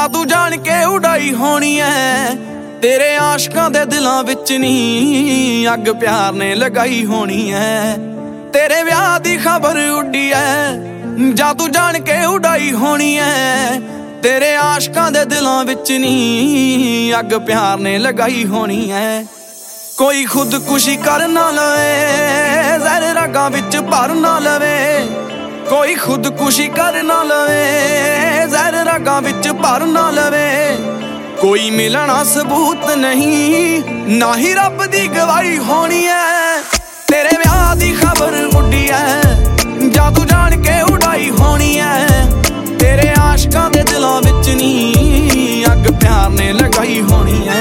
जादू जान के उड़ाई होनी है तेरे आशकां दे दिलां विच नी अग प्यार ने लगाई होनी है। तेरे ब्याह दी खबर उड्डी है जादू जान के उड़ाई होनी है तेरे आशकां दे दिलां विच नी अग प्यार ने लगाई होनी है। कोई खुदकुशी कर ना लवे जहर रगां विच भर ना लवे कोई खुदकुशी कर ना लवे जहर रगां विच भर ना लवे कोई मिलना सबूत नहीं ना ही रब दी गवाही होनी है। तेरे ब्याह दी खबर उड्डी है जादू जान के उड़ाई होनी है तेरे आशकां दे दिलां विच नी अग प्यार ने लगाई होनी है।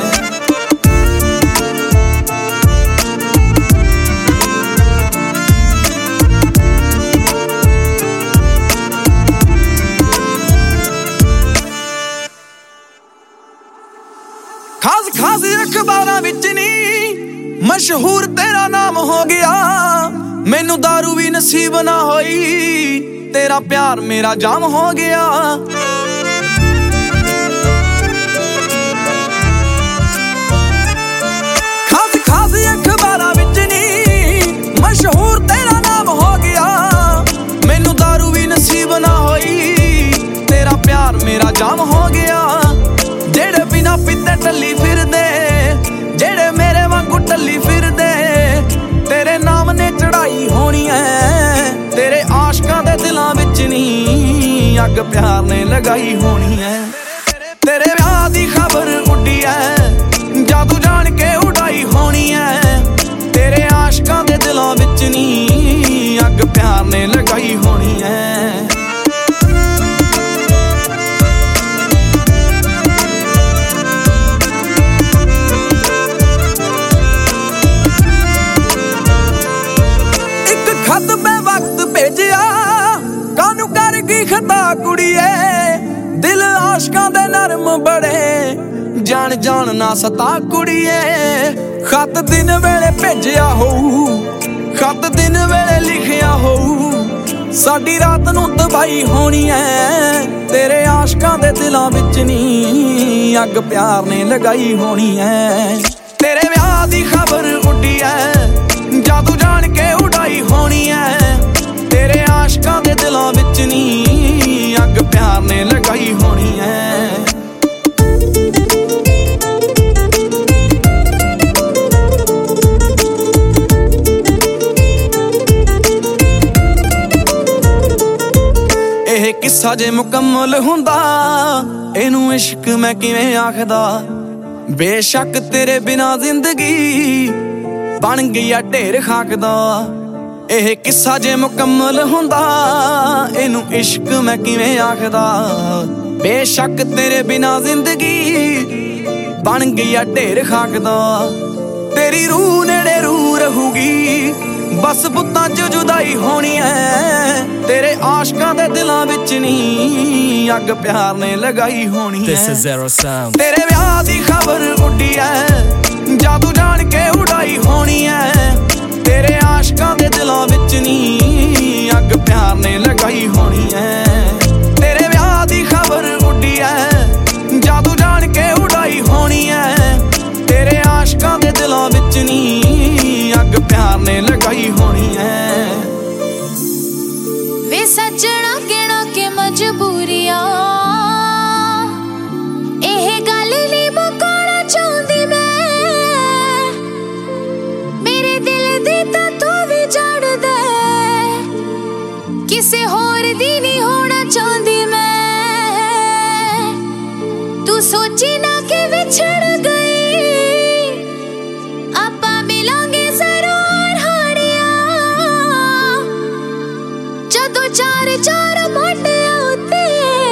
खास खास अखबारां विच नी मशहूर तेरा नाम हो गया मैनू दारू भी नसीब ना होई तेरा प्यार मेरा जाम हो गया। खास खास अखबारां विच नी मशहूर तेरा नाम हो गया मैनू दारू भी नसीब ना होई तेरा प्यार मेरा जाम हो गया। जेड़े बिना पीते टल्ली फिरदे जेड़े मेरे वांगू टल्ली फिरदे तेरे नाम ने चढ़ाई होनी है तेरे आशकां दे दिलां विच नी अग प्यार ने लगाई होनी है। तेरे ब्याह दी खबर उड्डी है जादू जान के उड़ाई होनी है तेरे आशकां दे दिलां विच नी अग प्यार ने लगाई होनी है। खत पे वक्त भेजिया कानू कर गई खता कुड़िए दिल आशकां दे नरम बड़े जान जान ना सता कुड़िए। खत दिन वेले भेजिया होऊ खत दिन वेले लिखिया होऊ साडी रात नू तबाही होनी है तेरे आशकां दे दिलां विच नी अग प्यार ने लगाई होनी है। तेरे ब्याह दी खबर उड्डी है जादू जान के उड़ाई होनी है तेरे आशकां दे दिलां विच नी अग प्यार ने लगाई होनी है। ਇਹ ਕਿੱਸਾ ਜੇ ਮੁਕੰਮਲ ਹੁੰਦਾ ਇਹਨੂੰ ਇਸ਼ਕ ਮੈਂ ਕਿਵੇਂ ਆਖਦਾ ਬੇਸ਼ੱਕ ਤੇਰੇ ਬਿਨਾ ਜ਼ਿੰਦਗੀ बन गया ढेर खाक दा। यह किस्सा जे मुकम्मल हुंदा इनू इश्क मैं किवें आखदा बेशक तेरे बिना जिंदगी बन गया ढेर खाक दा। तेरी रूह नेड़े रूह रहूगी बस बुत्तां च जुदाई होनी है तेरे आशकां दे दिलां विच नी अग प्यार ने लगाई होनी है। तेरे ब्याह दी खबर उड्डी है जादू जान के उड़ाई होनी है तेरे आशकां दे दिलां विच नी अग प्यार ने लगाई होनी है। तेरे ब्याह दी खबर उड्डी है जादू जान के उड़ाई होनी है तेरे आशकां दे दिलां विच नी अग प्यार ने लगाई होनी है। वे सजना कहना के मजबूरियां एह गल नी मुकाना चाहंदी किसे होर दी नहीं होना चाहती मैं तू सोची ना के विछड़ गई आपां मिलांगे जरूर हाड़िया जदों चार चार मोटे होते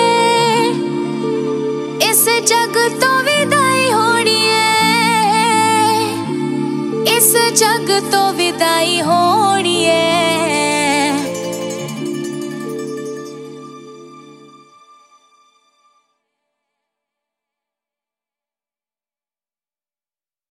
इस जग तो विदाई होनी है इस जग तो विदाई हो